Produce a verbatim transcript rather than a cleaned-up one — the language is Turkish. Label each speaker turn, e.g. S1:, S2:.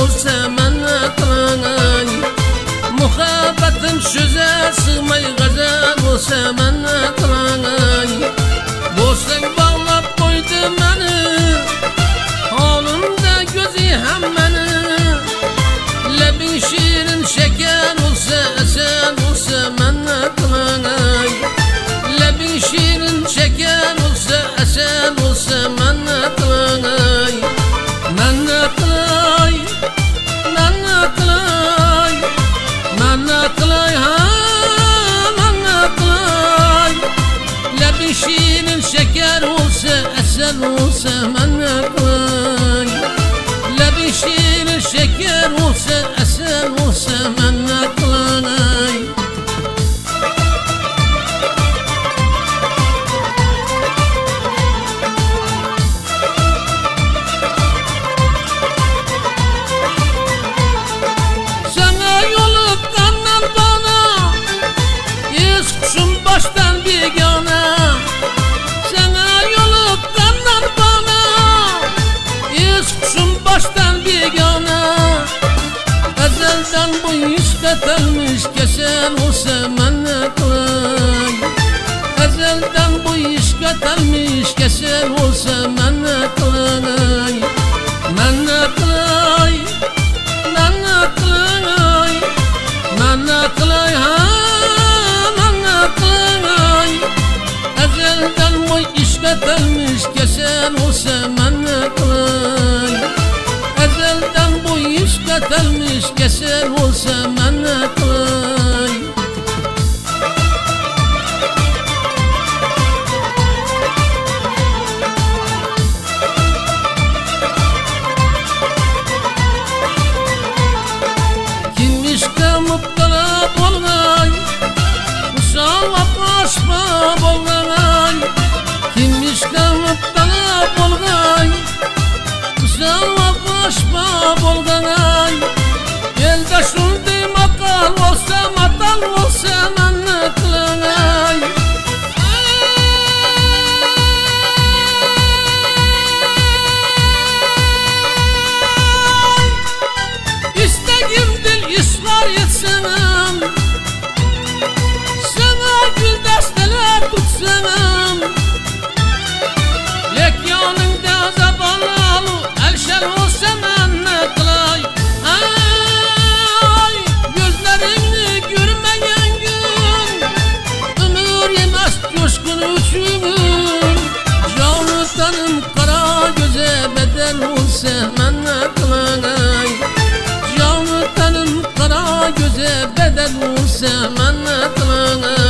S1: olsa men ne kılay. Muhabbetim söze sığmay gazel olsa men ne kılay. Boşluk bağlap koydu beni, halimde gözü hem beni. Lebin şirin şeker olsa esen olsa men ne kılay. Lebin şirin şeker olsa esen olsa men ne kılay. Men ne kılay, men ne kılay, men ne kılay, ha men ne kılay. Lebin şirin şeker olsa esen olsa men ne kılay. Lebin şirin şeker olsa esen olsa men ne kılay. Sana yolukkandan bana yüz kuşum baştan bir yana. Sana yolukkandan bana yüz kuşum baştan bir yana. Ezelden bu yüz ketelmiş kesen olsa men ne kılay. Ezelden bu yüz ketelmiş kesen olsa men ne kılay. Men ne kılay, men ne kılay, men ne kılay, ha men ne kılay. Ezelden bu yüz ketelmiş kesen olsa men ne kılay. Ezelden bu yüz ketelmiş kesen olsa men ne kılay. Kimmiş ki muptala bolgay, usalap aşma bolgay. Kimmiş ki muptala bolgay, usalap aşma bolgay. Elde şunday makal olsa matal olsa men ne kılay. İstegim dil ısrar etsenem, sana gül desteler tutsenem. Lek yanında zabanalı elşel olsa men ne kılay. Ay gözlerini görmeyen gün ömür yemez coşkun uçumun. Canı tanım kara göze bedel olsa men ne kılay. Canı tanım kara göze bedel olsa men ne kılay.